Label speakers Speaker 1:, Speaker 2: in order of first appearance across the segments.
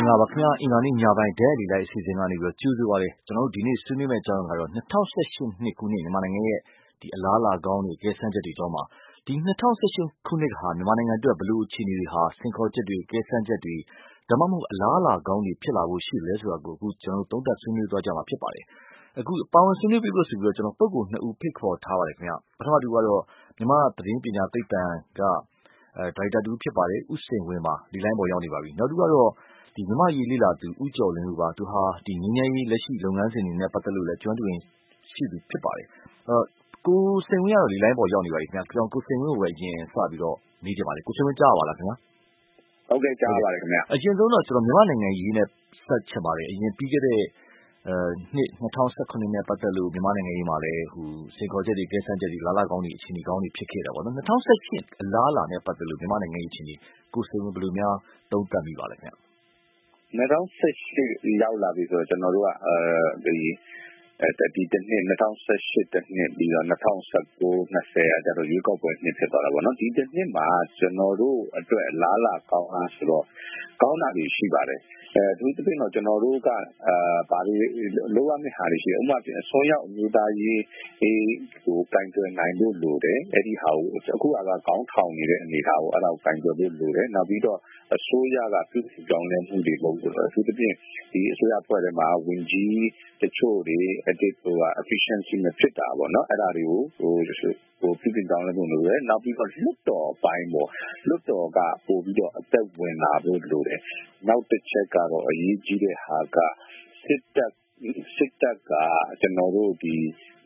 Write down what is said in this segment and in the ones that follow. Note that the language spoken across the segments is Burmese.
Speaker 1: င်္ဂလာပါခင်ဗျာအင်္ဂါနေ့ညပိုင်းဒဲလီလိုက်အစီအစဉ်ကနေပြီးတော့ကြိုဆိုပါရစေကျွန်တော်တို့ဒီနေ့ဆွေးနွေးမယ့်အကြောင်းကတော့2018နှစ်ခုနှစ်မြန်မာနိုင်ငံရဲ့ဒီအလားအလာကောင်းတွေကဲဆန်းချက်တွေအကြောင်းပါဒီ2018ခုနှစ်ကဟာမြန်မာနိုင်ငံအတွက်ဘယ်လိုအခြေအနေတွေဟာစင်ခေါ်ချက်တွေကဲဆန်းချက်တွေဒါမှမဟုတ်အလားအလာကောင်းတွေဖြစ်လာဖို့ရှိလဲဆိုတာကိုအခုကျွန်တော်တို့သုံးသပ်ဆွေးနွေးသွားကြမှာဖြစ်ပါတယ်အခုပါဝင်ဆွေးနွေးပြီးလို့ဆိုပြီးတော့ကျွန်တော်ပုဂ္ဂိုလ်2ဦးဖိတ်ခေါ်ထားပါတယ်ခင်ဗျာပထမတူကတော့မြန်မာသတင်းပညာသိပ္ပံကဒါရိုက်တာတူဖြစ်ပါတယ်ဦးစိန်ဝင်းပါဒီလိုင်းပေါ်ရောက်နေပါပြီနောက်တူကတော့ဒီမြမရေးလေ့လာသူဦးကျော်လင်းတို့ပါသူဟာဒီငင်းငယ်ရေးလက်ရှိလုပ်ငန်းစဉ်တွေနဲ့ပတ်သက်လို့လည်းကျွမ်းကျင်ရှိသူဖြစ်ပါတယ်ကိုစိန်ဝင်းကတော့ဒီလိုင်းပေါ်ရောက်နေပါပြီခင်ဗျာကျွန်တော်ကိုစိန်ဝင်းကိုပဲအရင်စပြီးတော့မေးကြပါလေကိုစိန်ဝင်းကြားပါလားခင်ဗျာ
Speaker 2: ဟုတ်ကဲ့ကြားပါတယ်ခင်ဗျာ
Speaker 1: အရင်ဆုံးတော့ကျွန်တော်မြန်မာနိုင်ငံရေးနဲ့ဆက်ချင်ပါတယ်အရင်ပြီးခဲ့တဲ့နှစ်2019နဲ့ပတ်သက်လို့မြန်မာနိုင်ငံရေးမှာလည်းဟိုစင်ခေါ်ချက်တွေကဲဆန်းချက်တွေလာလာကောင်းတွေအခြေအနေကောင်းတွေဖြစ်ခဲ့တာပေါ့နော်2018အလားအလာနဲ့ပတ်သက်လို့မြန်မာနိုင်ငံရေးအခြေအနေကိုစိန်ဝင်းဘယ်လိုများသုံးသပ်မိပါလဲခင်ဗျာ
Speaker 2: 2018ရောက်လာပြီဆိုတော့ကျွန်တော်တို့ကဒီတစ်နှစ်2018တစ်နှစ်ပြီးတော့2019 20ကျတော့ရွေးကောက်ပွဲနှစ်ဖြစ်သွားတာပေါ့နော်ဒီတစ်နှစ်မှာကျွန်တော်တို့အတွက်အလားအလာကောင်းလားဆိုတော့ကောင်းတာတွေရှိပါတယ်သူတစ်ပြင်တော့ကျွန်တော်တို့ကဘာတွေလိုအပ်မယ့်ဟာတွေရှိတယ်ဥပမာအစိုးရအမျိုးသားရေးကိုကင်တွယ်နိုင်လို့လိုတယ်အဲ့ဒီဟာကိုအခုကကောင်းထောင်နေတဲ့အနေအထားကိုအဲ့ဒါကိုကင်တွယ်လို့လိုတယ်နောက်ပြီးတော့အစိုးရကပြုစုပြောင်းလဲမှုတွေလုပ်လို့သူတစ်ပြင်ဒီအစိုးရဖွဲ့ထဲမှာဝင်ကြီးတချို့တွေefficiency မဖြစ်တာပေါ့နော်အဲ့ဒါတွေကိုပြုပြင်ပြောင်းလဲမှုလိုတယ်နောက်ပြီးတော့လွတ်တော်ပိုင်းပေါ့လွတ်တော်ကပို့ပြီးတော့အသက်ဝင်လာဖို့လိုတယ်နောက်တစ်ချက်ကတော့အရေးကြီးတဲ့ဟာကစစ်တပ်ကကျွန်တော်တို့ဒီ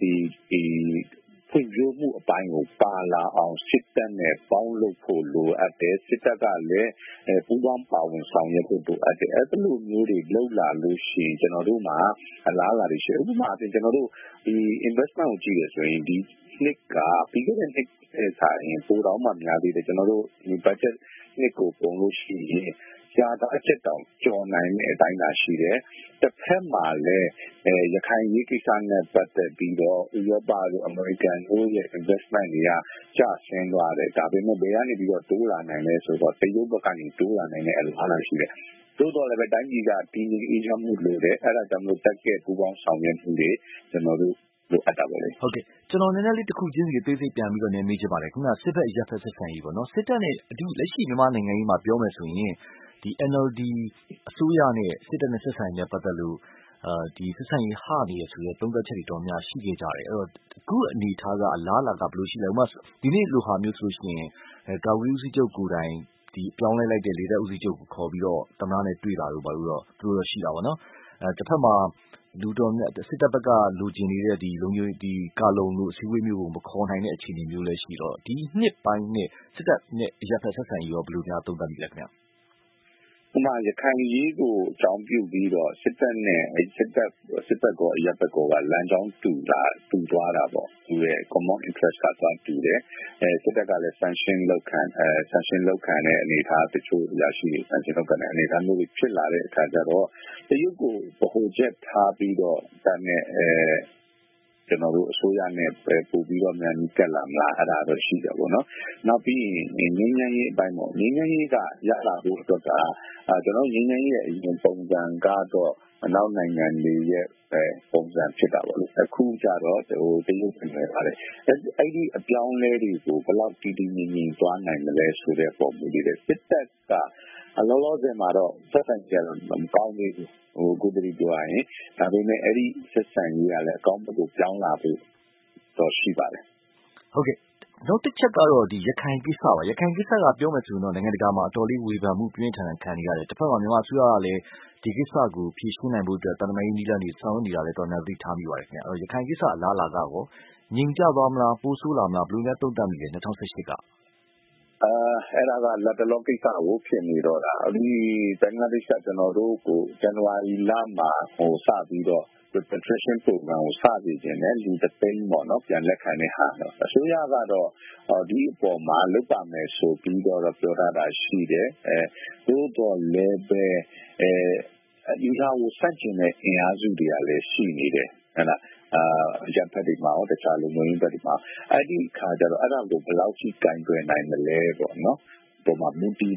Speaker 2: ဖွံ့ဖြိုးမှုအပိုင်းကိုပါလာအောင်စစ်တပ်နဲ့ပေါင်းလုပ်ဖို့လိုအပ်တယ်စစ်တပ်ကလည်းပူးပေါင်းပါဝင်ဆောင်ရွက်ဖို့လိုအပ်တယ်အဲ့လိုမျိုးတွေလုပ်လာလို့ရှိရင်ကျွန်တော်တို့မှာအလားအလာတွေရှိဥပမာအပြင်ကျွန်တော်တို့ဒီ investment ကိုကြည့်ရဆိုရင်ဒီနှစ်ကပြီးခဲ့တဲ့နှစ်ဆိုင်ပိုတော့မှများသေးတယ်ကျွန်တော်တို့ဒီ budget နှစ်ကိုပုံလို့ရှိရင်ကြာတာအချက်တောင်ကျော်နိုင်တဲ့အတိုင်းသာရှိတယ်တစ်ဖက်မှာလည်းရခိုင်ရေးကိစ္စနဲ့ပတ်သက်ပြီးတော့ဥရောပတို့အမေရိကန်တို့ရဲ့ investment တွေကကျဆင်းသွားတယ်ဒါပေမဲ့ဘယ်ကနေပြီးတော့တိုးလာနိုင်လဲဆိုတော့တရုတ်ဘက်ကနေတိုးလာနိုင်တဲ့အလားအလာရှိတယ်သို့တော်လည်းပဲတိုင်းပြည်ကတည်ငြိမ်အေးချမ်းမှုလိုတယ်အဲ့ဒါကြောင့်မလို့တက်ကဲပူပေါင်းဆောင်ရွက်မှုတွေကျွန်တော်တို့လိုအပ်တာပဲလေ
Speaker 1: ဟုတ်ကဲ့ကျွန်တော်နည်းနည်းလေးတစ်ခုချင်းစီသေးစိတ်ပြန်ပြီးတော့နည်းမေးချင်ပါတယ်ခုနစစ်ဘက်အရပ်ဘက်ဆက်ဆံရေးပေါ့နော်စစ်တပ်နဲ့အတူလက်ရှိမြန်မာနိုင်ငံရေးမှာပြောမယ်ဆိုရင်ဒီ NLD အစိုးရနဲ့စစ်တပ်နဲ့ဆက်ဆံရေးနဲ့ပတ်သက်လို့ဒီဆက်ဆံရေးဟနေရဆိုတဲ့သုံးသပ်ချက်တွေတော်များရှိခဲ့ကြတယ်အဲ့တော့အခုအနေထားကအလားအလာကဘယ်လိုရှိလဲဥပမာဒီနေ့လိုဟာမျိုးဆိုလို့ရှိရင်ကာဝီဦးစီးချုပ်ကိုယ်တိုင်ဒီပြောင်းလဲလိုက်တဲ့လေတပ်ဦးစီးချုပ်ကိုခေါ်ပြီးတော့သမ္မတနဲ့တွေ့တာတို့ဘာလို့တော့သူတို့ရှိတာပေါ့နော်တစ်ဖက်မှာလူတော်နဲ့စစ်တပ်ဘက်ကလူကျင်နေတဲ့ဒီလုံခြုံဒီကာလုံလို့အစည်းအဝေးမျိုးကိုမခေါ်နိုင်တဲ့အခြေအနေမျိုးလည်းရှိတော့ဒီနှစ်ပိုင်းနဲ့စစ်တပ်နဲ့အရပ်ဘက်ဆက်ဆံရေးရောဘယ်လိုများသုံးသပ်မိလဲခင်ဗျာ
Speaker 2: ဥပမာရခိုင်ရေးကိုအကြောင်းပြုပြီးတော့စစ်တပ်နဲ့စစ်တပ်ကအရပ်ဘက်ကလမ်းကြောင်းတူသွားတာပေါ့သူရဲ့ common interest ကသွားတူတယ်စစ်တပ်ကလည်း sanction လောက်ခံတဲ့အနေအထားတချို့ရရှိနေ sanction လောက်ခံတဲ့အနေအထားမျိုးဖြစ်လာတဲ့အခါကျတော့တရုတ်ကိုဗဟိုချက်ထားပြီးတော့တတ်နဲ့ကျွန်တော်တို့အစိုးရနဲ့ပို့ပြီးတော့မြန်နီးကပ်လာမလားအဲ့ဒါတော့ရှိတယ်ပေါ့နော်နောက်ပြီးရင်ငင်းငင်းရေးအပိုင်းပေါ့ငင်းငင်းရေးကရလာဖို့အတွက်ကကျွန်တော်ငင်းငင်းရေးရဲ့အရင်ပုံစံကတော့အနောက်နိုင်ငံတွေရဲ့ပုံစံဖြစ်တာပေါ့လေအခုကျတော့တရုတ်ပြင်နေပါတယ်အဲ့ဒီအပြောင်းလဲတွေကိုဘယ်လောက်တည်တည်ငြိမ်ငြိမ်သွားနိုင်မလဲဆိုတဲ့ပုံမျိုးတွေစစ်တပ်ကအလောလောဆယ်မှာတော့ဆက်ဆံကြတော့မကောင်းသေးဘူးကိုတရီပြောရရင်ဒါပေမဲ့အဲ့ဒီဆက်ဆံရေးကလည်းအကောင်းဘက်ကိုပြောင်းလာဖို့တော့ရှိပါတယ်
Speaker 1: ဟုတ်ကဲ့နောက်တစ်ချက်ကတော့ဒီရခိုင်ကိစ္စပါရခိုင်ကိစ္စကပြောမယ်ဆိုရင်တော့နိုင်ငံတကာမှာအတော်လေးဝေဖန်မှုပြင်းထန်ခံနေရတယ်တစ်ဖက်မှာမြန်မာအစိုးရကလည်းဒီကိစ္စကိုဖြေရှင်းနိုင်ဖို့အတွက်တန်တမာရေးနည်းလမ်းတွေဆောင်ရွက်နေတာလည်းတော်တော်သိထားမိပါတယ်ခင်ဗျရခိုင်ကိစ္စအလားအလာကရောငြိမ်ကျသွားမလားပိုးဆိုးလာမလားဘယ်လိုများသုံးသပ်မိလဲ2018က
Speaker 2: အဲ့ဒါကလက်တလုံးကိစ္စကိုဖြစ်နေတော့တာဒီဘင်္ဂလားဒေ့ရှ်ကကျွန်တော်တို့ကိုဇန်နဝါရီလမှာစပြီးတော့ repatriation program ကိုစပြီးခြင်းနဲ့လူတစ်သိန်းပေါ့နော်ပြန်လက်ခံတဲ့ဟာတော့အစိုးရကတော့ဒီအပေါ်မှာလုပ်ပါမယ်ဆိုပြီးတော့ပြောထားတာရှိတယ်သို့တော်လည်းပဲဒီဟာကိုစန့်ကျင်တဲ့အင်အားစုတွေကလည်းရှိနေတယ်ဟုတ်လားရန်ဖက်တွေမှာတခြားလူမျိုးတွေမှာအဲ့ဒီခါကျတော့အဲ့ဒါကိုဘယ်လောက်ကြီးကင်တွယ်နိုင်မလဲပေါ့နော်ပုံမှန်မူတည်တဲ့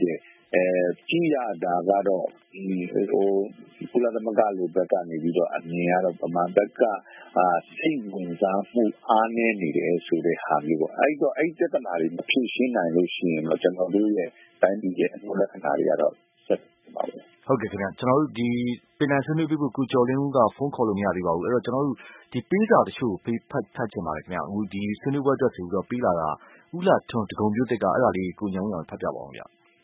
Speaker 2: ကြည့်ရတာကတော့ကုလသမဂ္ဂလိုဘက်ကနေပြီးတော့အမြင်ကတော့ဗမာဘက်ကစိတ်ဝင်စားမှုအားနည်းနေတယ်ဆိုတဲ့ဟာမျိုးပေါ့အဲ့တော့အဲ့ပြဿနာတွေမဖြေရှင်းနိုင်လို့ရှိရင်တော့ကျွန်တော်တို့ရဲ့တိုင်းပြည်ရဲ့အမှုလက္ခဏာတွေကတော့ဆက်ပါပဲ
Speaker 1: ဟုတ်ကဲ့ခင်ဗျာကျွန်တော်တို့ဒီပင်လယ်ဆွေးနွေးပြီးကိုကျော်လင်းဦးကဖုန်းခေါ်လို့မရသေးပါဘူးအဲ့တော့ကျွန်တော်တို့ဒီပေးစာတချို့ပေးဖတ်ချင်ပါတယ်ခင်ဗျာအခုဒီဆွေးနွေးပွဲအတွက်ဆိုပြီးတော့ပေးလာတာဦးလာထွန်းတကုံမျိုးတက်ကအဲ့ဒါလေးကိုညောင်းအောင်ဖတ်ပြပါအောင်ဗျာ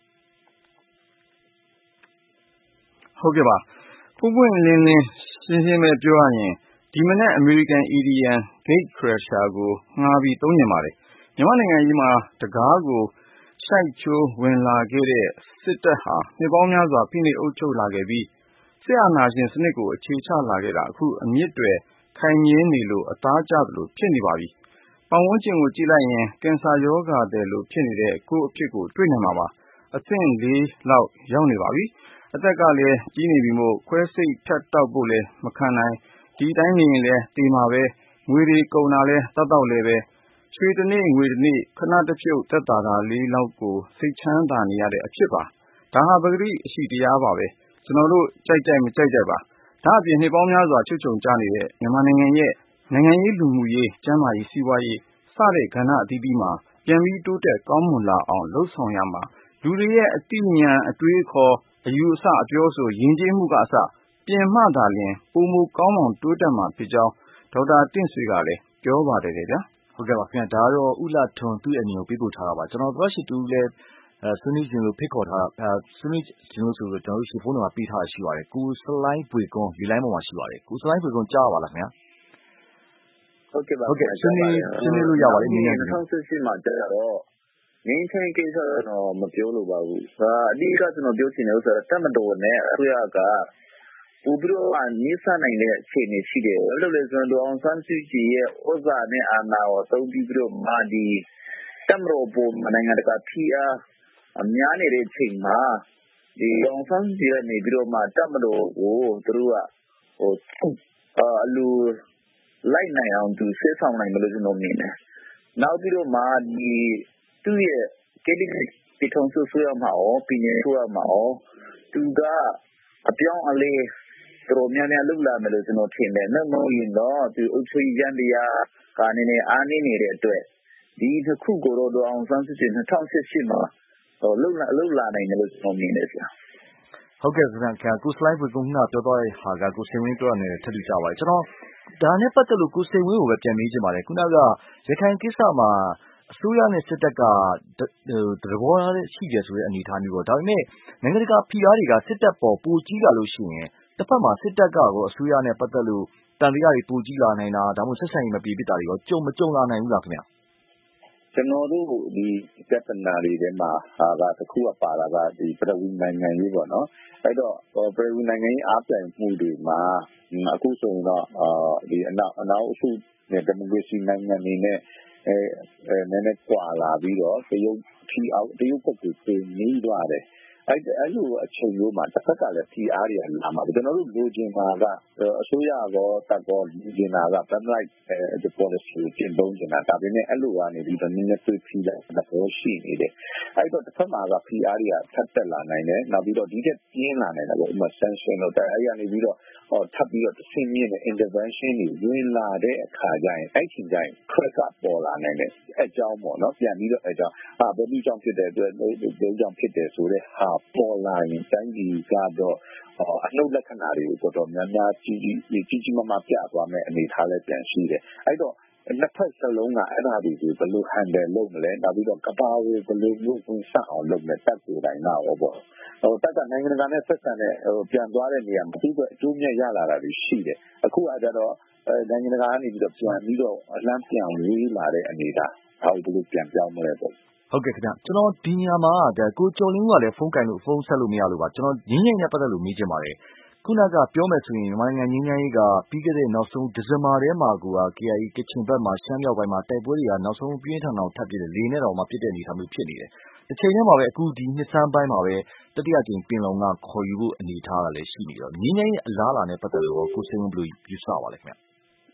Speaker 3: ဟုတ်ကဲ့ပါပွင့်လင်းလင်းရှင်းရှင်းပဲပြောရရင်ဒီမနေ့ American Indian Gate Crusher ကိုငှားပြီးသုံးကျင်ပါတယ်မြန်မာနိုင်ငံကြီးမှာတကားကိုစိုက်ချိုးဝင်လာခဲ့တဲ့စစ်တပ်ဟာနှစ်ပေါင်းများစွာဖိနှိပ်အုပ်ချုပ်လာခဲ့ပြီးဆရာနာရှင်စနစ်ကိုအခြေချလာခဲ့တာအခုအမြင့်တွေခိုင်မြဲနေလို့အသားကျသလိုဖြစ်နေပါပြီပတ်ဝန်းကျင်ကိုကြည့်လိုက်ရင်ကင်ဆာရောဂါတဲ့လို့ဖြစ်နေတဲ့ကိုယ့်အဖြစ်ကိုတွေ့နေမှာပါအဆင့် 4 လောက်ရောက်နေပါပြီအသက်ကလည်းကြီးနေပြီမို့ခွဲစိတ်ဖြတ်တောက်ဖို့လည်းမခံနိုင်ဒီတိုင်းနေရင်လည်းတေးမှာပဲငွေတွေကုန်တာလဲတတ်တော့လဲပဲရွှေတနေ့ငွေတနေ့ခဏတစ်ဖြုတ်သက်သာတာလေးလောက်ကိုစိတ်ချမ်းသာနေရတဲ့အဖြစ်ပါဒါဟာပဂတိအရှိတရားပါပဲကျွန်တော်တို့ကြိုက်မကြိုက်ပါဒါအပြင်နှစ်ပေါင်းများစွာချွတ်ချုံကြနေတဲ့မြန်မာနိုင်ငံရဲ့နိုင်ငံရေးလူမှုရေးကျန်းမာရေးစီးပွားရေးစတဲ့ကဏ္ဍအသီးသီးမှာပြန်ပြီးတိုးတက်ကောင်းမွန်လာအောင်လှုပ်ဆောင်ရမှာလူတွေရဲ့အသိဉာဏ်အတွေးခေါ်အယူအဆအပြောဆိုယဉ်ကျေးမှုကအစပြင်မှသာလျှင်ပုံမူကောင်းမွန်တိုးတက်မှာဖြစ်ကြောင်းဒေါက်တာတင့်ဆွေကလည်းပြောပါတယ်ဗျာ
Speaker 1: ဟုတ်ကဲ့ပါခင်ဗျာဒါကတော့ဦးလာထွန်းသူ့အမြင်ကိုပေးပို့ထားတာပါကျွန်တော်တို့ရှိတူလည်းဆွေးနွေးခြင်းလို့ဖိတ်ခေါ်ထားဆွေးနွေးခြင်းလို့ဆိုတော့ကျွန်တော်တို့ရှိဖုန်းနံပါတ်ပေးထားရှိပါတယ်ကိုစလိုင်းပွေကွန်းဒီလိုင်းပေါ်မှာရှိပါတယ်ကိုစလိုင်းပွေကွန်းကြားပါလားခင်ဗျာ
Speaker 2: ဟုတ်ကဲ့ပါ
Speaker 1: ဟုတ်ကဲ့ဆွေးနွေးလို့ရပါတယ်နည်းနည်း
Speaker 2: 2018မှာကျတော့ငင်းချင်းကိစ္စတော့မပြောလို့ပါဘူး။အဓိကကျွန်တော်ပြောချင်တယ်ဆိုတော့တက်မတော်နဲ့အစိုးရကဥပဒေအနည်းစနိုင်တဲ့အခြေအနေရှိတယ်။အဲ့လိုလေဆိုတော့အောင်ဆန်းစုကြည်ရဲ့ဥစ္စာနဲ့အာဏာကိုသုံးပြီးတော့မာဒီတက်မတော်ပုံနိုင်ငံတကာဖိအားအများနေတဲ့အချိန်မှာဒီအောင်ဆန်းစုကြည်ကနေပြီးတော့မှတက်မတော်ကိုသူတို့ကအလူလိုက်နိုင်အောင်သူစေဆောင်နိုင်မလို့ကျွန်တော်မြင်တယ်။နောက်ပြီးတော့မှဒီသူ့ရဲ့ကတိတီထုံဆိုရမှာ哦ပြည်နယ်ဆိုရမှာ哦သူကအပြောင်းအလဲတော်များများလုပ်လာမယ်လို့ကျွန်တော်ထင်တယ်။နောက်မှရင်တော့သူအုပ်ချုပ်ရေးတရားကနေနဲ့အားနည်းနေတဲ့အတွက်ဒီတစ်ခုကိုတော့အောင်ဆန်းစုကြည်2018မှာလုပ်လာနိုင်တယ်လို့ကျွန်တော်မြင်တယ်ဆရာ
Speaker 1: ဟုတ်ကဲ့ခင်ဗျာကိုစလိုင်းပွေကွန်းကပြောသွားတဲ့ဟာကကိုစိန်ဝင်းပြောနေတဲ့ထပ်တူကြပါတယ်ကျွန်တော်ဒါနဲ့ပတ်သက်လို့ကိုစိန်ဝင်းကိုပဲပြန်မေးချင်ပါတယ်ခုနကရခိုင်ကိစ္စမှာအစိုးရနဲ့စစ်တပ်ကသဘောထားရှိတယ်ဆိုတဲ့အနေအထားမျိုးပေါ့ဒါပေမဲ့နိုင်ငံတကာဖိအားတွေကစစ်တပ်ပေါ်ပိုကြီးလာလို့ရှိရင်တစ်ဖက်မှာစစ်တပ်ကရောအစိုးရနဲ့ပတ်သက်လို့တန်တရားတွေပိုကြီးလာနိုင်တာဒါမှမဟုတ်ဆက်ဆံရေးမပြေပြစ်တာတွေရောမကြုံလာနိုင်ဘူးလားခင်ဗျာ
Speaker 2: ကျွန်တော်တို့ဒီပြဿနာတွေထဲမှာတစ်ခုပါတာကဒီပြည်ဝင်နိုင်ငံရေးပေါ့နော်အဲ့တော့ပြည်ဝင်နိုင်ငံရေးအားပြိုင်မှုတွေမှာအခုဆိုရင်တော့ဒီအနောက်အစုနဲ့ဒီမိုကရေစီနိုင်ငံတွေနဲ့နည်းနည်းကွာလာပြီးတော့တရုတ်ဘက်ကပြင်နေသွားတယ်အဲ့လိုအချိန်မျိုးမှာတစ်ဖက်ကလည်း PR တွေလာမှာကျွန်တော်တို့လိုချင်တာကအစိုးရကောတပ်ကောလိုချင်တာက permanent the policy ပြင်သုံးချင်တာဒါပေမဲ့အဲ့လိုကနေပြီးတော့နည်းနည်းသွေးဖိလိုက်တော့ရှိနေတယ်အဲ့တော့တစ်ဖက်မှာက PR တွေကထပ်တက်လာနိုင်တယ်နောက်ပြီးတော့ဒီတက်ပြင်းလာနိုင်တယ်ပေါ့ဥပမာ sanction တော့အဲ့ရနေပြီးတော့ထပ်ပြီးတော့တစ်ဆင့်မြင့်တဲ့ intervention တွေဝင်လာတဲ့အခါကျရင်အဲ့ချိန်ကျရင် pressure ပေါ်လာနိုင်တယ်အကြောင်းပေါ့နော်ပြန်ပြီးတော့အကြောင်းဘယ်လိုကြောင့်ဖြစ်တဲ့အတွက်ဘယ်ကြောင့်ဖြစ်တယ်ဆိုတဲ့ဟာပေါ်လာရင်တိုင်းပြည်ကတော့အနှုတ်လက္ခဏာတွေကိုတော်တော်များများကြီးမားမားပြသွားမယ်အနေထားလည်းပြန်ရှိတယ်အဲ့တော့နှစ်ဖက်စလုံးကအဲ့ဒါတွေကိုဘယ်လို handle လုပ်မလဲနောက်ပြီးတော့ကဘာကိုဘယ်လိုမျိုးဝင်ဆက်အောင်လုပ်မလဲတက်ကိုတိုင်းတော့ပေါ့တက်ကနိုင်ငံတကာနဲ့ဆက်ဆံတဲ့ပြန်သွားတဲ့နေရာမှာသူ့အတွက်အကျိုးမြတ်ရလာတာတွေရှိတယ်အခုကကြတော့နိုင်ငံတကာကနေပြီးတော့ပြန်ပြီးတော့အလန့်ပြန်ဝေးလာတဲ့အနေဒါဘယ်လိုပြန်ပြောင်းမလဲပေါ့
Speaker 1: ဟုတ်ကဲ့ခင်ဗျကျွန်တော်ဒီနေရာမှာကိုကျော်လင်းကလည်းဖုန်းဆက်လို့မရလို့ပါကျွန်တော်ငင်းငိမ့်နဲ့ပတ်သက်လို့မေးချင်ပါတယ်ခုနကပြောမယ်ဆိုရင်မြန်မာနိုင်ငံငင်းငိမ့်ရေးကပြီးခဲ့တဲ့နောက်ဆုံးဒီဇင်ဘာထဲမှာက KIA ကချင်ဘက်မှာရှမ်းမြောက်ပိုင်းမှာတိုက်ပွဲတွေကနောက်ဆုံးပြင်းထန်အောင်ထပ်ပြတယ်လေနဲ့တော့မှပြစ်တဲ့အနေအထားမျိုးဖြစ်နေတယ်တစ်ချိန်တည်းမှာပဲအခုဒီနှစ်ဆန်းပိုင်းမှာပဲတတိယကြိမ်ပင်လုံကခေါ်ယူဖို့အနေအထားကလည်းရှိနေတော့ငင်းငိမ့်ရဲ့အလားအလာနဲ့ပတ်သက်လို့ကိုစိန်ဝင်းဘယ်လိုယူဆပါလဲခင်ဗျ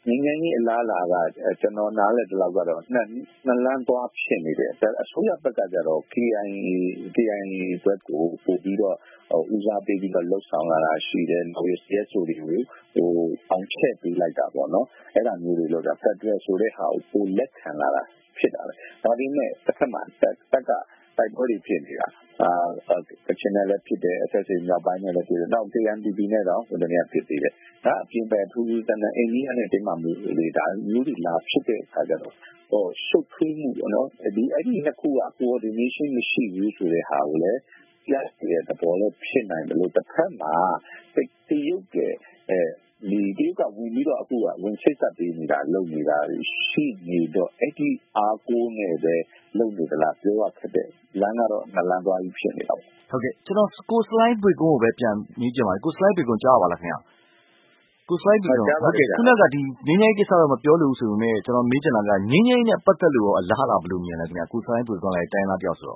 Speaker 2: ငြိမ်းချမ်းရေးအလားအလာကကျွန်တော်နားလည်သလောက်ကတော့နှစ်လမ်းသွားဖြစ်နေတယ်အစိုးရဘက်ကကျတော့ KIA ဘက်ကိုပို့ပြီးတော့ဦးစားပေးပြီးတော့လှုပ်ဆောင်လာတာရှိတယ်နောက်ရ CSO တွေကိုအောင်ချက်ပေးလိုက်တာပေါ့နော်အဲ့ဒါမျိုးတွေလို့ဖက်ဒရယ်ဆိုတဲ့ဟာကိုပိုလက်ခံလာတာဖြစ်တာပဲဒါပေမဲ့တစ်ခါမှတက်ကတိုက်ပွဲတွေဖြစ်နေတာကချင်နဲ့လည်းဖြစ်တယ် SSA မြောက်ပိုင်းနဲ့လည်းဖြစ်တယ်နောက် KNPP နဲ့တော့ဟိုတည်းကဖြစ်သေးတယ်ဒါအပြင်ပဲထူးထူးဆန်းဆန်းအိန္ဒိယနဲ့တင်းမာမှုတွေဒါမျိုးတွေလာဖြစ်တဲ့အခါကျတော့ရှုပ်ထွေးမှုပေါ့နော်အဲ့ဒီနှစ်ခုက coordination မရှိဘူးဆိုတဲ့ဟာကိုလည်းပြတဲ့သဘောလည်းဖြစ်နိုင်တယ်လို့တစ်ဖက်မှာတရုတ်ကဒီတရုတ်ကဝင်ပြီးတော့အခုကဝင်ချိတ်ဆက်ပေးနေတာလုပ်နေတာရှိနေတော့အဲ့ဒီအားကိုးနဲ့ပဲလုပ်နေသလားပြောရခက်တဲ့လမ်းကတော့နှစ်လမ်းသွားပြီးဖြစ်နေတာပေါ့
Speaker 1: ဟုတ်ကဲ့ကျွန်တော်ကိုစလိုင်းဘွေကုန်းကိုပဲပြန်ညှိကြပါမယ်ကိုစလိုင်းဘွေကုန်းကြားပါလားခင်ဗျာကိုစလိုင်းဘွေကုန်းဟုတ်ကဲ့ခုနကဒီငင်းငိုင်းကိစ္စတော့မပြောလို့ဆိုပေမဲ့ကျွန်တော်မေးချင်တာကငင်းငိုင်းနဲ့ပတ်သက်လို့အလားအလာဘယ်လိုမြင်လဲခင်ဗျာကိုစလိုင်းဘွေကုန်းလည်းတိုင်းသားတယောက်ဆိုတော့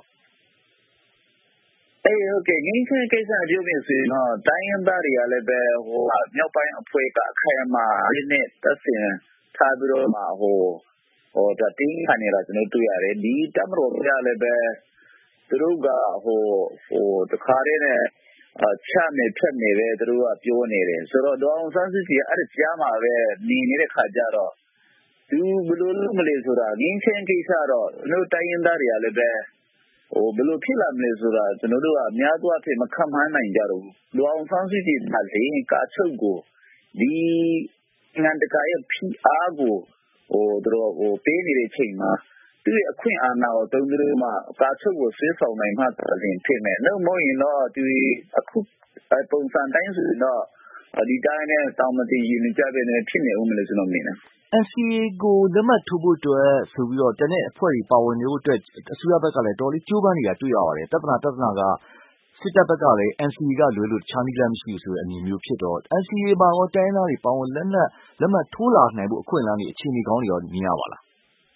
Speaker 4: ဟုတ်ကဲ့ငင်းချင်ကိစ္စပြောပြဆိုရင်တော့တိုင်းရင်းသားတွေကလည်းပဲဟိုမြောက်ပိုင်းအဖွဲ့ကအခိုင်အမာလေးနဲ့သက်ဆိုင်ထားပြီးတော့မှဟိုတင်းခံနေတာကျွန်တော်တွေ့ရတယ်ဒီတမတော်ပြလည်းပဲသူတို့ကဟိုတခါတည်းနဲ့ချမယ်ဖြတ်နေပဲသူတို့ကပြောနေတယ်ဆိုတော့ဒေါအောင်ဆန်းစုကြည်အဲ့ဒီကြားမှာပဲနေနေတဲ့ခါကျတော့သူဘယ်လိုလုပ်မလဲဆိုတာငင်းချင်းကိစ္စတော့တို့တိုင်းရင်းသားတွေကလည်းပဲဘယ်လိုဖြစ်လာမလဲဆိုတာကျွန်တော်တို့ကအများသောအားဖြင့်မခံမှန်းနိုင်ကြတော့ဘူးဒေါအောင်ဆန်းစုကြည်ကလည်းကာချုပ်ကိုဒီငံတကာရဲ့ဖိအားကိုသူတို့ပေးနေတဲ့ချိန်မှာသူ့ရဲ့အခွင့်အာဏာကိုသုံးပြီးမှကာချုပ်ကိုဆွဲဆောင်နိုင်မှသာလျှင်ဖြစ်မယ်လို့မဟုတ်ရင်တော့ဒီအခုပုံစံတိုင်းဆိုတော့ဒီတိုင်းနဲ့တောင်မတင်ရင်ကြပဲနဲ့ဖြစ်နေဦးမလို့ကျွန်တော်မြင်တယ်
Speaker 1: NCA ကိုလက်မှတ်ထိုးဖို့အတွက်ဆိုပြီးတော့တနေ့အဖွဲ့တွေပါဝင်နေဖို့အတွက်အစိုးရဘက်ကလည်းတော်လေးကြိုးပမ်းနေတာတွေ့ရပါတယ်ပြဿနာကစစ်တပ်ဘက်ကလည်း NCA ကလွယ်လို့တခြားနည်းလမ်းမရှိဘူးဆိုတဲ့အမြင်မျိုးဖြစ်တော့ NCA မှာရောတိုင်းသားတွေပါဝင်လက်မှတ်ထိုးလာနိုင်ဖို့အခွင့်အလမ်းတွေအခြေအနေကောင်းတွေရောမြင်ရပါလား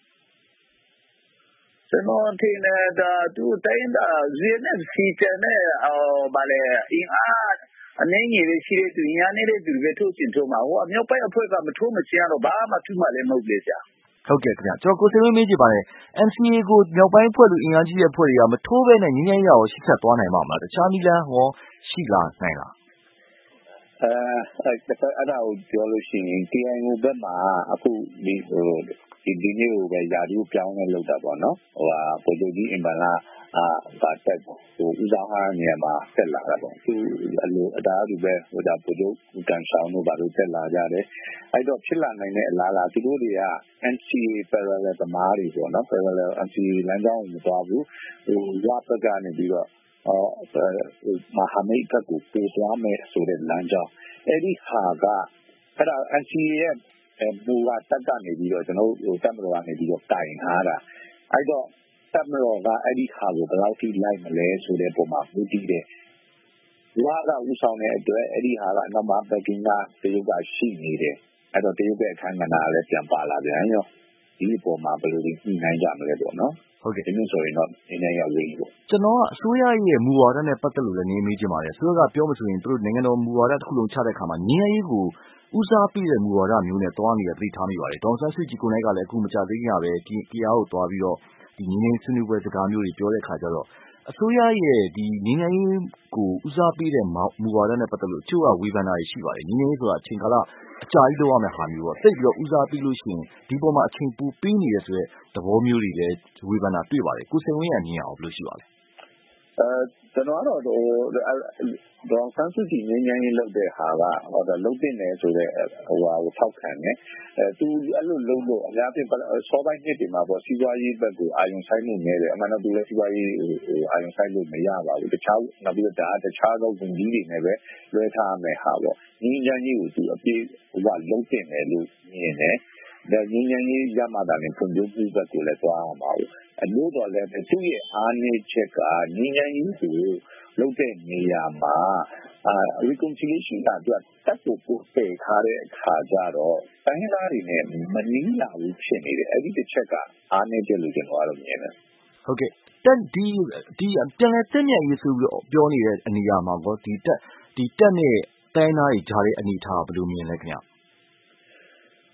Speaker 4: ကျွန်တော်ထင်တယ်ဒါသူတိုင်းသား ZNF ကျတဲ့ဘာလဲအင်အားအနေငယ်လေးရှိတဲ့သူညာနေတဲ့သူတွေထိုးချင်ထိုးမှာဟိုမြောက်ပိုင်းအဖွဲ့ကမထိုးမချင်တော့ဘာမှသူ့မှလည်းမဟုတ်လေကြာ
Speaker 1: ဟုတ်ကဲ့ခင်ဗျကျွန်တော်ကိုစင်ဝင်းမေးကြည့်ပါတယ် NCA ကိုမြောက်ပိုင်းအဖွဲ့လူအင်အားကြီးတဲ့အဖွဲ့တွေကမထိုးဘဲနဲ့ငင်းငင်းရအောင်ရှစ်ဆက်သွားနိုင်မှာမလားတခြားနည်းလမ်းဟောရှိလာနိုင်လား
Speaker 2: အဲ့ဒါကိုပြောလို့ရှိရင် KIO ဘက်မှာအခုဒီနေ့ကိုပဲယာတူပြောင်းလဲလုပ်တာပေါ့နော်ဟိုပုံစံကြီးအင်ပါလာတက်ဦးဆောင်ဟာနေရာမှာတက်လာတာပေါ့သူအလိုအတားတူပဲဟိုဒါပို့လို့ကန်ဆောင်တို့ဘာလို့တက်လာကြတယ်အဲ့တော့ဖြစ်လာနိုင်တဲ့အလားအလာသူတို့တွေက NCA parallel သမားတွေပေါ့နော် parallel NCA လမ်းကြောင်းကိုမသွားဘူးဟိုရပတ်ကနေပြီးတော့မဟာမိတ်ဘက်ကိုပြေးသွားမယ်ဆိုတဲ့လမ်းကြောင်းအဲ့ဒီဟာကအဲ့ဒါ NCA ရဲ့ဘူကတက်ကနေပြီးတော့ကျွန်တော်တို့တက်မတော်ကနေပြီးတော့တိုင်ထားတာအဲ့တော့တက်မတော်ကအဲ့ဒီဟာကိုဘယ်လောက်ထိလိုက်မလဲဆိုတဲ့ပုံမှာမူတည်တယ်။လာကဥဆောင်တဲ့အတွက်အဲ့ဒီဟာကနောက်မှပက်ကင်းကတရုတ်ကရှိနေတယ်။အဲ့တော့တရုတ်ရဲ့အခမ်းအနားလည်းပြန်ပါလာပြန်ရောဒီပုံမှာဘယ်လိုညှိနှိုင်းကြမလဲပေါ့နော်။ဟုတ်ကဲ့ဒီလိုဆိုရင်တော့နည်းနည်းရောက်ပြီပေါ့
Speaker 1: ။ကျွန်တော်ကအစိုးရရဲ့မူဝါဒနဲ့ပတ်သက်လို့လည်းမေးချင်ပါတယ်။အစိုးရကပြောမှဆိုရင်သူတို့နိုင်ငံတော်မူဝါဒတစ်ခုလုံးချတဲ့အခါမှာငြိမ်းချမ်းရေးကိုဦးစားပေးတဲ့မူဝါဒမျိုးနဲ့သွားနေတဲ့သတိထားမိပါတယ်။ဒေါ်ဆန်းစုကြည်ကိုယ်တိုင်ကလည်းအခုမကြသေးခင်ကပဲတရားကိုသွားပြီးတော့ဒီငြိမ်းချမ်းရေးဆွေးနွေးပွဲစကားမျိုးတွေပြောတဲ့အခါကျတော့အစိုးရရဲ့ဒီငြိမ်းချမ်းရေးကိုဦးစားပေးတဲ့မူဝါဒနဲ့ပတ်သက်လို့အချို့ကဝေဖန်တာရှိပါတယ်။ငြိမ်းချမ်းရေးဆိုတာအချိန်ကာလအကြာကြီးလုပ်ရမယ့်ဟာမျိုးပေါ့။သိပြီးတော့ဦးစားပေးလို့ရှိရင်ဒီပေါ်မှာအချိန်ပိုပေးနေရဆိုတဲ့သဘောမျိုးတွေလည်းဝေဖန်တာတွေ့ပါတယ်။ကိုစိန်ဝင်းရဲ့အမြင်အောင်ဘယ်လိုရှိပါလဲ
Speaker 2: ။ကျွန်တော်ကတော့ဒေါ်ဆန်းစုကြည်ငြိမ်းချမ်းရေးလုပ်တဲ့ဟာကလုပ်တင်တယ်ဆိုတဲ့ဟိုကိုထောက်ခံတယ်သူအဲ့လိုလုပ်လို့အများကြီးစောပိုင်းနှစ်တွေမှာပေါ့စီးပွားရေးဘက်ကိုအာရုံစိုက်မှုနေတယ်အမှန်တော့သူလည်းစီးပွားရေးအာရုံစိုက်လို့မရပါဘူးတခြားနောက်ပြီးတော့တခြားသောဝန်ကြီးတွေနဲ့ပဲလွှဲထားမယ်ဟာပေါ့ငြိမ်းချမ်းရေးကိုသူအပြေလုပ်တင်တယ်လို့မြင်တယ်ဒါငြိမ်းချမ်းရေးရမှသာလည်းဖွံ့ဖြိုးမှုဘက်ကိုလည်းသွားအောင်ပါဘူးအလို့တော့လည်းသူ့ရဲ့အားနည်းချက်ကငြိမ်းချမ်းရေးကိုလုပ်တဲ့နေရာမှာreconciliation ကသူကတက်ဖို့ပို့ပေးထားတဲ့အခါကျတော့တိုင်းသားတွေနဲ့မနီးလာဘူးဖြစ်နေတယ်အဲ့ဒီတစ်ချက်ကအားနည်းချက်လို့ကျွန်တော်ကတော့မြင်တယ်
Speaker 1: ဟုတ်ကဲ့တက်ဒီပြန်လဲတက်မြတ်ရေးဆိုပြီးပြောနေတဲ့အနေအထားမှာပေါ့ဒီတက်နဲ့တိုင်းသားတွေကြားတဲ့အနေအထားဘယ်လိုမြင်လဲခင်ဗျ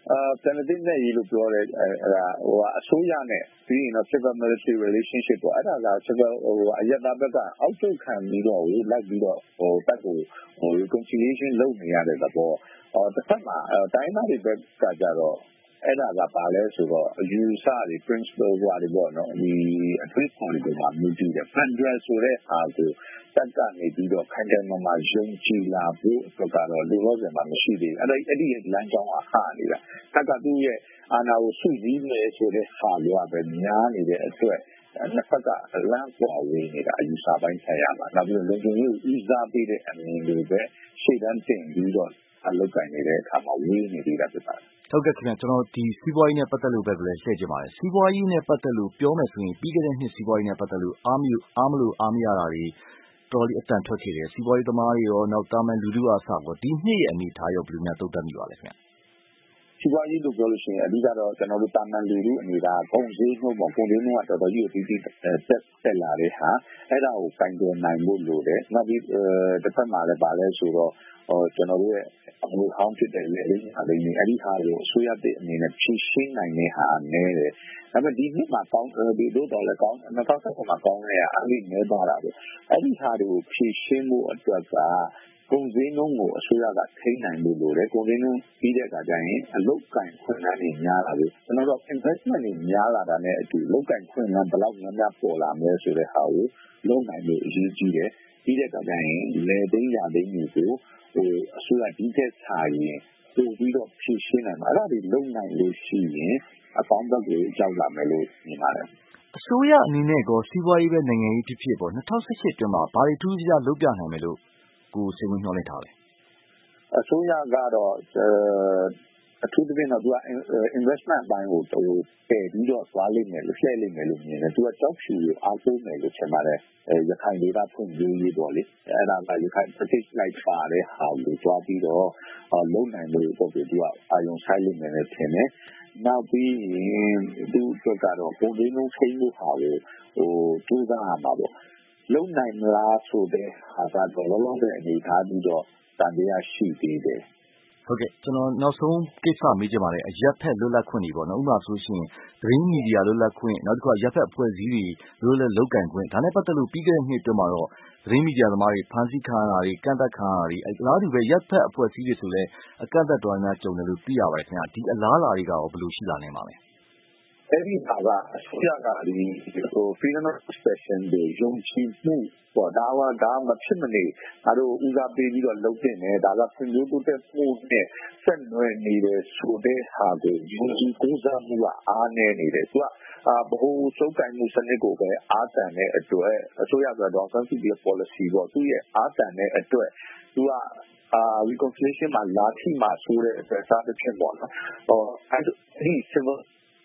Speaker 2: Benedict နဲ့ရေးလို့ပြောတယ်အစိုးရနဲ့ပြီးရင်တော့ civil military relationship ပေါ့အဲ့ဒါက civil အရပ်သားဘက်ကအောက်ထုတ်ခံပြီးတော့လိုက်ပြီးတော့တပ်ကိုreconciliation လုပ်နေရတဲ့သဘောတစ်ဖက်မှာတိုင်းသားတွေဘက်ကကြတော့အဲ့ဒါကပါလဲဆိုတော့အယူဆတွေ principle တွေပေါ့နော်ဒီအထွေထွေတွေမှာမြည်တည်တယ် Federal ဆိုတဲ့အားကိုတက်ကနေပြီးတော့ခိုင်ခိုင်မာမာယုံကြည်လာဖို့အတွက်ကတော့လူရောစင်မှာမရှိသေးဘူးအဲ့ဒီလမ်းကြောင်းကဟာနေတာတက်ကသူ့ရဲ့အာဏာကိုစုစည်းမယ်ဆိုတဲ့ဟာလိုပဲများနေတဲ့အတွက်နှစ်ဖက်ကအလန့်ကွာဝေးနေတာအယူဆပိုင်းဆိုင်ရာမှာနောက်ပြီးလုံခြုံရေးဦးစားပေးတဲ့အမြင်တွေပဲရှေ့တန်းတင်ပြီးတော့အလုပ်ကိုင်နေတဲ့အခါမှာဝေးနေသေးတာဖြစ်ပါတယ်
Speaker 1: ဟုတ်ကဲ့ခင်ဗျကျွန်တော်ဒီစီးပွားရေးနဲ့ပတ်သက်လို့ပဲလည်းရှင်းချင်ပါတယ်စီးပွားရေးနဲ့ပတ်သက်လို့ပြောမယ်ဆိုရင်ပြီးခဲ့တဲ့နှစ်စီးပွားရေးနဲ့ပတ်သက်လို့အားမရတာတွေတော်လေးအတန်ထွက်ခဲ့တယ်စီးပွားရေးသမားတွေရောနောက်တာမန်လူထုအစားပေါ့ဒီနှစ်ရဲ့အနေထားရောဘယ်လိုများသုံးသပ်မိပါလဲခင်ဗျ
Speaker 2: စီးပွားရေးလို့ပြောလို့ရှိရင်အဓိကတော့ကျွန်တော်တို့တာမန်လူထုအနေနဲ့ကုန်စည်နှုန်းပေါ့ကုန်စည်နှုန်းကတော်တော်ကြီးအပြီးတက်လာတဲ့ဟာအဲ့ဒါကိုကင်တွယ်နိုင်ဖို့လိုတယ်နောက်ပြီးတစ်ဖက်မှာလည်းပါလဲဆိုတော့ကျွန်တော်တို့ရဲ့အမှုဟောင်းဖြစ်တဲ့လေအဲ့ဒီဟာကိုအစိုးရတဲ့အနေနဲ့ဖြည့်ရှင်းနိုင်တဲ့ဟာနဲတယ်ဒါပေမဲ့ဒီနှစ်မှာကောင်းဒီတို့တော်လည်းကောင်း2019မှာကောင်းတဲ့အလေးနဲသွားတာပဲအဲ့ဒီဟာတွေကိုဖြည့်ရှင်းဖို့အတွက်ကကုန်စည်နှုန်းကိုအစိုးရကထိန်းနိုင်လို့လိုတယ်ကုန်စည်နှုန်းပြီးတဲ့အခါကျရင်အလုတ်ကင်ခွင့်လန်းတွေများလာပြီကျွန်တော်တို့ investment တွေများလာတာနဲ့အတူလုတ်ကင်ခွင့်လန်းဘယ်လောက်များများပေါ်လာမလဲဆိုတဲ့ဟာကိုလုပ်နိုင်လို့အရေးကြီးတယ်ပြီးတဲ့အခါကျရင်လေသိန်းရာသိန်းတွေကိုအစိုးရဒီထက်စာရင်ပို့ပြီးတော့ဖြည့်ရှင်းနိုင်မှာအဲ့ဒါတွေလုပ်နိုင်လို့ရှိရင်အကောင်းဘက်ကိုရောက်လာမယ်လို့မြင်ပါတယ်
Speaker 1: အစိုးရအနေနဲ့ကောစီးပွားရေးပဲနိုင်ငံရေးဖြစ်ဖြစ်ပေါ့2018အတွင်းမှာဘာတွေထူးခြားလုပ်ပြနိုင်မယ်လို့ကိုစိတ်ဝင်မျှော်လင့်ထားတယ်
Speaker 2: အစိုးရကတော့အထူးသဖြင့်တော့သူက investment အပိုင်းကိုတည်ပြီးတော့သွားလိမ့်မယ်လို့လှည့်လိမ့်မယ်လို့မြင်တယ်သူကကြောက်ဖြူကိုအားကိုးမယ်လို့ထင်ပါတယ်ရခိုင်ဒေသဖွံ့ဖြိုးရေးပေါ့လေအဲ့ဒါကရခိုင် package လိုက်ပါတဲ့ဟာကိုသွားပြီးတော့လုံနိုင်လို့ပေါ့သူကအာယုံဆိုင်လိမ့်မယ်လို့ထင်တယ်နောက်ပြီးရင်သူ့အတွက်ကတော့ပုံစံလုံးထိန်းဖို့ဟာကိုကြိုးစားရမှာပေါ့လုံနိုင်မလားဆိုတဲ့ဟာကတော့လောလောဆယ်အနေထားပြီးတော့တန်တရားရှိသေးတယ်
Speaker 1: ဟုတ်ကဲ့ကျွန်တော်နောက်ဆုံးကိစ္စမေးချင်ပါတယ်အရက်ဖက်လွတ်လပ်ခွင့်တွေပေါ့နော်ဥပမာဆိုရှင်သတင်းမီဒီယာလွတ်လပ်ခွင့်နောက်တစ်ခုကရက်ဖက်အဖွဲ့အစည်းတွေလွတ်လပ်လုပ်ကင်ခွင့်ဒါနဲ့ပတ်သက်လို့ပြီးခဲ့တဲ့နှစ်အတွင်းမှာတော့သတင်းမီဒီယာသမားတွေဖမ်းဆီးခံရတာတွေကန့်သတ်ခံရတာတွေအလားတူပဲရက်ဖက်အဖွဲ့အစည်းတွေဆိုလည်းအကန့်အသတ်တော်များကြုံတယ်လို့သိရပါတယ်ခင်ဗျဒီအလားအလာတွေကရောဘယ်လိုရှိလာနိုင်ပါလဲ
Speaker 2: အဲ့ဒီဟာကအစိုးရကဒီfreedom of expression တွေယုံကြည်မှုပေါ့ဒါမဖြစ်မနေအားတို့ဦးစားပေးပြီးတော့လုပ်တင်တယ်ဒါကဖွံ့ဖြိုးတိုးတက်မှုနဲ့ဆက်နွယ်နေတယ်ဆိုတဲ့ဟာကိုယုံကြည်ကိုးစားမှုကအားနည်းနေတယ်သူကဘ ਹੁ စုပ်ကိုင်မှုစနစ်ကိုပဲအားတန်တဲ့အတွက်အစိုးရကတော့ constitutional policy ပေါ့သူရဲ့အားတန်တဲ့အတွက်သူကreconciliation မှာလာထိမှာဆိုတဲ့အတွက်စားတစ်ချက်ပေါ့နော်အဲ့ဒီ civil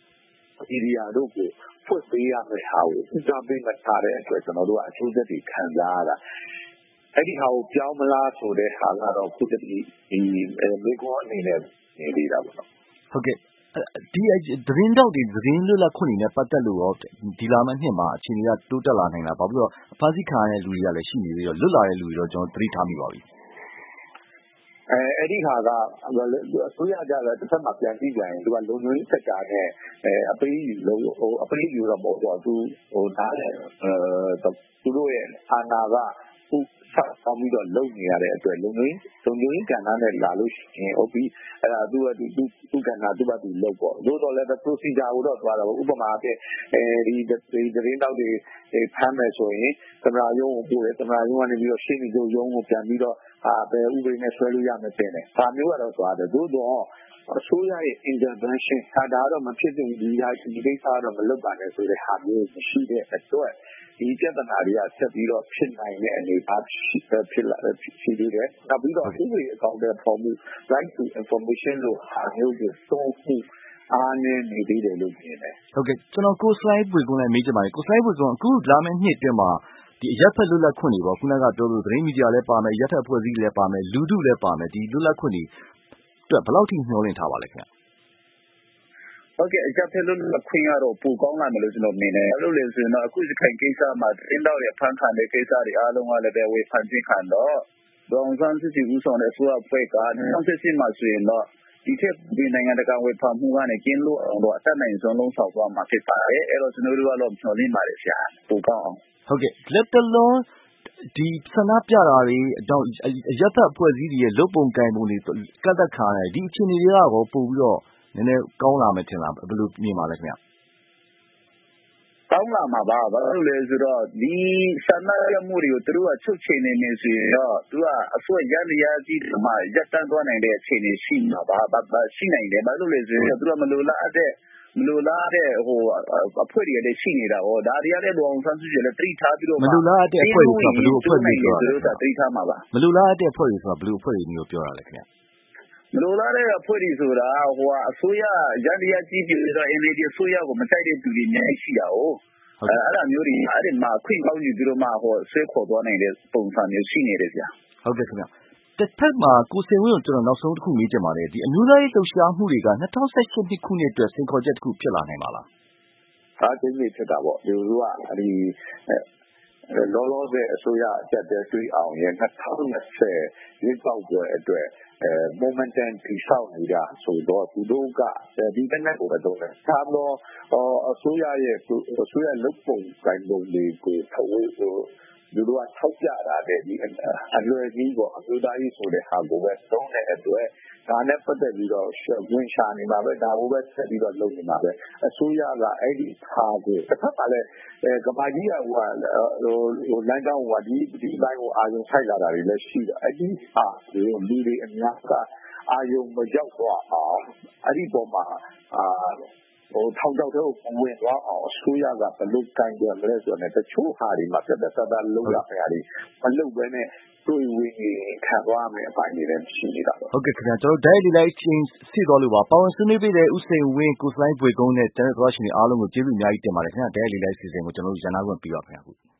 Speaker 2: area တို့ကိုဖွင့်ပေးရမယ့်ဟာကိုဦးစားပေးမှထားတဲ့အတွက်ကျွန်တော်တို့ကအကျိုးသက်တွေခံစားရတာအဲ့ဒီဟာကိုပြောင်းမလားဆိုတဲ့ဟာကတော့ခုတည်းဒီမေကွန်အနေနဲ့နေသေးတာပေါ့နော်
Speaker 1: ဟုတ်ကဲ့ဒီသတင်းတောက်တွေသတင်းလွတ်လပ်ခွင့်တွေနဲ့ပတ်သက်လို့ရောဒီလာမယ့်နှစ်မှာအခြေအနေကတိုးတက်လာနိုင်တာဘာဖြစ်လို့အဖမ်းဆီးခံရတဲ့လူတွေကလည်းရှိနေပြီးတော့လွတ်လာတဲ့လူတွေတော့ကျွန်တော်သတိထားမိပါပြီ
Speaker 2: အဲ့ဒီဟာကအစိုးရကြလည်းတစ်ဖက်မှာပြန်ကြည့်ကြရင်သူကလုံခြုံရေးစက်တာနဲ့အပေးယူလို့အပေးယူတော့ပေါ့သူဒါလည်းသူတို့ရဲ့အာဏာကဆက်ဆောင်ပြီးတော့လုပ်နေရတဲ့အတွက်လုံခြုံရေးကဏ္ဍနဲ့လာလို့ရှိရင်ဟုတ်ပြီအဲ့ဒါသူကသူကဏ္ဍသူ့ဘာသူလုပ်ပေါ့သို့တော်လည်း procedure ကိုတော့သွားတာပေါ့ဥပမာအဖြစ်ဒီသတင်းတောက်တွေဖမ်းမယ်ဆိုရင်သမ္မတရုံးကိုပို့တယ်သမ္မတရုံးကနေပြီးတော့ရှင်းနေကြရုံးကိုပြန်ပြီးတော့ဘယ်ဥပဒေနဲ့ဆွဲလို့ရမယ်တင်တယ်ဒါမျိုးကတော့သွားတယ်သို့တော့အစိုးရရဲ့ intervention ဒါတော့မဖြစ်သင့်ဘူးဒီကိစ္စတော့မလုပ်ပါနဲ့ဆိုတဲ့ဟာမျိုးရှိတဲ့အတွက်ဒီပြဿနာတွေကဆက်ပြီးတော့ဖြစ်နိုင်တဲ့အနေအထားဖြစ်သေးတယ်။နောက်ပြီးတော့ဥပဒေအကောင့်တွေပေါ်မှု right to information လို့ဟာမျိုးကိုသုံးဖို့အားနည်းနေသေးတယ်လို့မြင်တယ်
Speaker 1: ။ဟုတ်ကဲ့ကျွန်တော်ကိုစလိုက်ပွေကွန်းလည်းမေးချင်ပါတယ်။ကိုစလိုက်ပွေကွန်းအခုလာမယ့်နှစ်အတွင်းမှာဒီအရက်ဖက်လွတ်လပ်ခွင့်တွေပေါ့ခုနကပြောလို့သတင်းမီဒီယာလည်းပါမယ်ရက်ဖက်အဖွဲ့အစည်းတွေလည်းပါမယ်လူထုလည်းပါမယ်ဒီလွတ်လပ်ခွင့်တွေအတွက်ဘယ်လောက်ထိမျှော်လင့်ထားပါလဲခင်ဗျ။
Speaker 4: ဟုတ်ကဲ့အကြပ်ဖက်လွတ်လပ်ခွင့်ကတော့ပိုကောင်းလာမယ်လို့ကျွန်တော်မြင်တယ်အဲ့လိုလေဆိုရင်တော့အခုစခိုင်ကိစ္စမှာတင်းတောက်ရဲ့ဖန်ခံတဲ့ကိစ္စတွေအားလုံးကလည်းပဲဝေဖန်ခြင်းခံတော့ဒေါအောင်ဆန်းစုကြည်ဦးဆောင်တဲ့အစိုးရအဖွဲ့က2018မှာဆိုရင်တော့ဒီထက်ဒီနိုင်ငံတကာဝေဖန်မှုကနေကင်းလို့အောင်တော့အသက်နိုင်ဆုံးလုံးဆောင်သွားမှာဖြစ်ပါတယ်အဲ့တော့ကျွန်တော်တို့ကတော့မျှော်လင့်ပါတယ်ဆရာပိုကောင်းအောင်
Speaker 1: ဟုတ်ကဲ့လက်တလုံးဒီဆန္ဒပြတာတွေတော့အရပ်ဘက်အဖွဲ့အစည်းတွေရဲ့လုပ်ပုံကိုင်ပုံတွေကန့်သက်ခံရတယ်ဒီအခြေအနေတွေကရောပို့ပြီးတော့နည်းနည်းကောင်းလာမယ်ထင်လားဘယ်လိုမြင်ပါလဲခင်ဗျ
Speaker 4: ကောင်းလာမှာပါဘာလို့လဲဆိုတော့ဒီဆန္ဒပြမှုတွေကိုသူတို့ကချုပ်ချယ်နေနေဆိုရင်တော့သူကအစိုးရရည်ကြီးမှရပ်တန့်သွားနိုင်တဲ့အခြေအနေရှိမှာပါရှိနိုင်တယ်ဘာလို့လဲဆိုရင်သူကမလိုလားတဲ့အဖွဲ့တွေလည်းရှိနေတာဟောဒါတွေကလည်းဘောင်ဆန်းစုကြလည်းတိထားပြီးတော့
Speaker 1: မလိုလားတဲ့အဖွဲ့တွေဆိုတာဘယ်လိုအဖွဲ့တွေပြောတာလဲ
Speaker 4: တိထားမှာပါ
Speaker 1: မလိုလားတဲ့အဖွဲ့တွေဆိုတာဘယ်လိုအဖွဲ့တွေမျိုးပြောတာလဲခင်ဗျ
Speaker 4: မလိုလားတဲ့အဖွဲ့တွေဆိုတာအစိုးရရည်ကြီးပြီးတော့ NLD အစိုးရကိုမတိုက်တဲ့သူတွေအများကြီးရှိတာဟုတ်အဲ့ဒါမျိုးတွေအဲ့ဒီမှာခွင့်ကောင်းယူပြီးတော့မှဆွဲခေါ်သွားနိုင်တဲ့ပုံစံမျိုးရှိနေတယ်ဗျာ
Speaker 1: ဟုတ်ကဲ့ခင်ဗျတစ်ဖက်မှာကိုစိန်ဝင်းကိုကျွန်တော်နောက်ဆုံးတစ်ခုမေးချင်ပါတယ်ဒီအမျိုးသားရေးလှုပ်ရှားမှုတွေက2018ခုနှစ်အတွက်စိန်ခေါ်ချက်တစ်ခုဖြစ်လာနိုင်ပါလား
Speaker 2: အားကျင်းနေဖြစ်တာပေါ့ဒီလိုကဒီလောလောဆယ်အစိုးရအကြက်တဲ့တွေးအောင်ရဲ့2020ရွေးကောက်ပွဲအတွက်momentum တိဆောက်နေတာဆိုတော့သူတို့ကဒီကနေ့ကိုတော့သာတော့အစိုးရလုပ်ပုံကိုင်ပုံတွေကိုထဝေးဆိုသူတို့ကထောက်ပြတာတဲ့ဒီအလွယ်ကြီးပေါ့အမျိုးသားရေးဆိုတဲ့ဟာကိုပဲသုံးတဲ့အတွက်ဒါနဲ့ပတ်သက်ပြီးတော့ဝင်ရှာနေမှာပဲဒါကိုပဲဆက်ပြီးတော့လုပ်နေမှာပဲအစိုးရကအဲ့ဒီဟာကိုတစ်ခါကလည်းကဘာကြီးကဟိုလမ်းကြောင်းဟိုဒီဘိုင်းကိုအာရုံဆိုင်လာတာတွေလည်းရှိတော့အဲ့ဒီဟာလူတွေအများကအာယုံမရောက်တော့အောင်အဲ့ဒီပေါ်မှာထောင်ချောက်တွေကိုဝင်သွားအောင်အစိုးရကဘယ်လိုကင်ကြမလဲဆိုတော့တချို့ဟာတွေမှာပြတ်သက်သာလုံးရခါတွေမလုပ်ဘဲနဲ့တွေ့ဝင်ခံသွားမယ်အပိုင်းတွေလည်းရှိနေတာပေါ့
Speaker 1: ဟုတ်ကဲ့ခင်ဗျာကျွန်တော် daily life change စီတော်လို့ပါပေါဝင်ဆွေးနွေးပေးတဲ့ဥစိန်ဝင်းကိုစလိုင်းဘွေကုန်းနဲ့တန်သွားရှင်တွေအားလုံးကိုကျေးဇူးအများကြီးတင်ပါတယ်ခင်ဗျာ daily life season ကိုကျွန်တော်တို့ရန်နာခွင့်ပြီးပါခင်ဗျာ